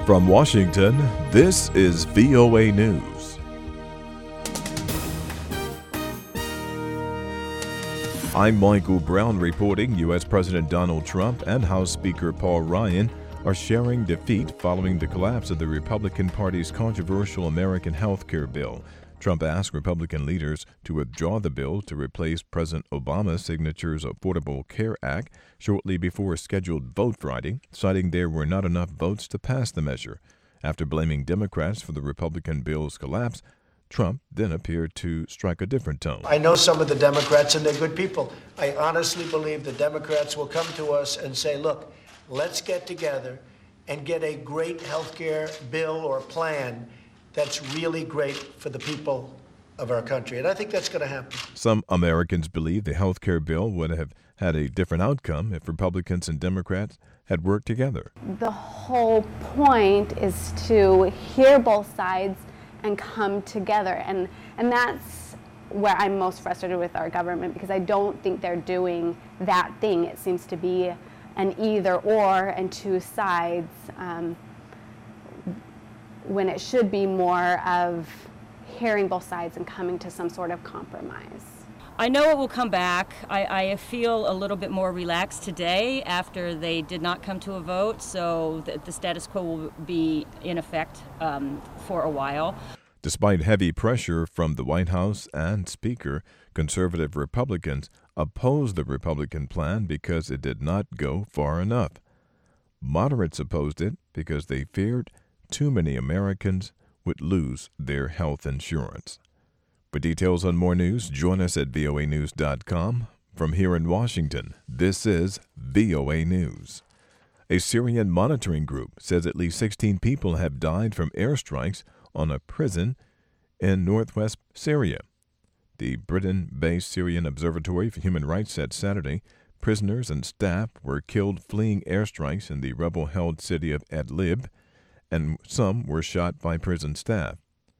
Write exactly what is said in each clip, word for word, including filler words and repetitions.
From Washington, this is V O A News. I'm Michael Brown reporting U S President Donald Trump and House Speaker Paul Ryan are sharing defeat following the collapse of the Republican Party's controversial American health care bill. Trump asked Republican leaders to withdraw the bill to replace President Obama's signature's Affordable Care Act shortly before a scheduled vote Friday, citing there were not enough votes to pass the measure. After blaming Democrats for the Republican bill's collapse, Trump then appeared to strike a different tone. I know some of the Democrats, and they're good people. I honestly believe the Democrats will come to us and say, look, let's get together and get a great health care bill or plan that's really great for the people of our country. And I think that's going to happen. Some Americans believe the health care bill would have had a different outcome if Republicans and Democrats had worked together. The whole point is to hear both sides and come together. And, and that's where I'm most frustrated with our government, because I don't think they're doing that thing. It seems to be an either or and two sides. Um, when it should be more of hearing both sides and coming to some sort of compromise. I know it will come back. I, I feel a little bit more relaxed today after they did not come to a vote, so the, the status quo will be in effect um, for a while. Despite heavy pressure from the White House and Speaker, conservative Republicans opposed the Republican plan because it did not go far enough. Moderates opposed it because they feared too many Americans would lose their health insurance. For details on more news, join us at V O A news dot com. From here in Washington, this is V O A News. A Syrian monitoring group says at least sixteen people have died from airstrikes on a prison in northwest Syria. The Britain-based Syrian Observatory for Human Rights said Saturday prisoners and staff were killed fleeing airstrikes in the rebel-held city of Idlib, and some were shot by prison staff.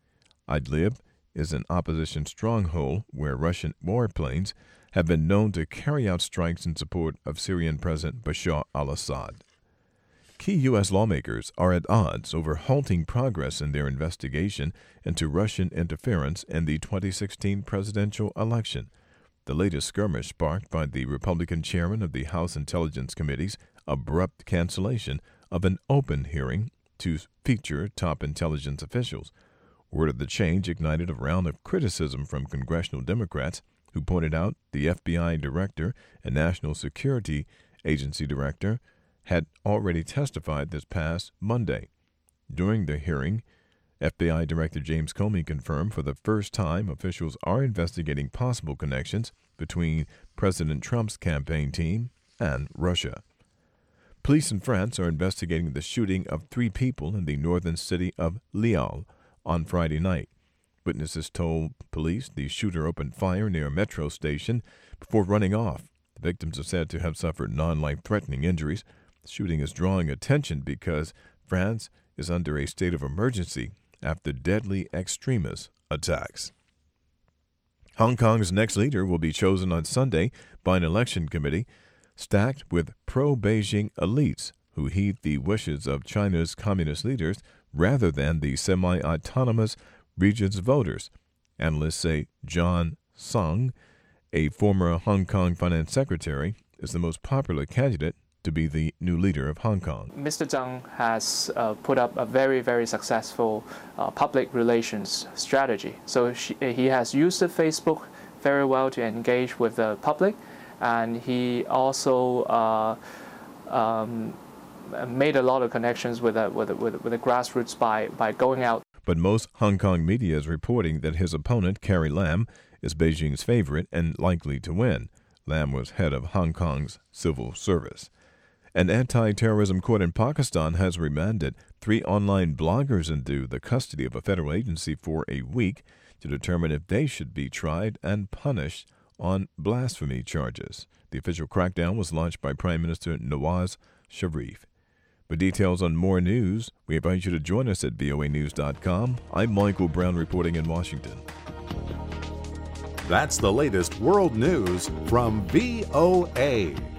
Idlib is an opposition stronghold where Russian warplanes have been known to carry out strikes in support of Syrian President Bashar al-Assad. Key U S lawmakers are at odds over halting progress in their investigation into Russian interference in the twenty sixteen presidential election. The latest skirmish sparked by the Republican chairman of the House Intelligence Committee's abrupt cancellation of an open hearing to feature top intelligence officials. Word of the change ignited a round of criticism from congressional Democrats who pointed out the F B I director and National Security Agency director had already testified this past Monday. During the hearing, F B I Director James Comey confirmed for the first time officials are investigating possible connections between President Trump's campaign team and Russia. Police in France are investigating the shooting of three people in the northern city of Lille on Friday night. Witnesses told police the shooter opened fire near a metro station before running off. The victims are said to have suffered non-life-threatening injuries. The shooting is drawing attention because France is under a state of emergency after deadly extremist attacks. Hong Kong's next leader will be chosen on Sunday by an election committee stacked with pro-Beijing elites who heed the wishes of China's communist leaders rather than the semi-autonomous region's voters. Analysts say John Tsang, a former Hong Kong finance secretary, is the most popular candidate to be the new leader of Hong Kong. Mister Tsang has uh, put up a very, very successful uh, public relations strategy. So she, he has used the Facebook very well to engage with the public, and he also uh, um, made a lot of connections with the, with the, with the, with the grassroots by, by going out. But most Hong Kong media is reporting that his opponent, Carrie Lam, is Beijing's favorite and likely to win. Lam was head of Hong Kong's civil service. An anti-terrorism court in Pakistan has remanded three online bloggers into the custody of a federal agency for a week to determine if they should be tried and punished on blasphemy charges. The official crackdown was launched by Prime Minister Nawaz Sharif. For details on more news, we invite you to join us at V O A news dot com. I'm Michael Brown reporting in Washington. That's the latest world news from V O A.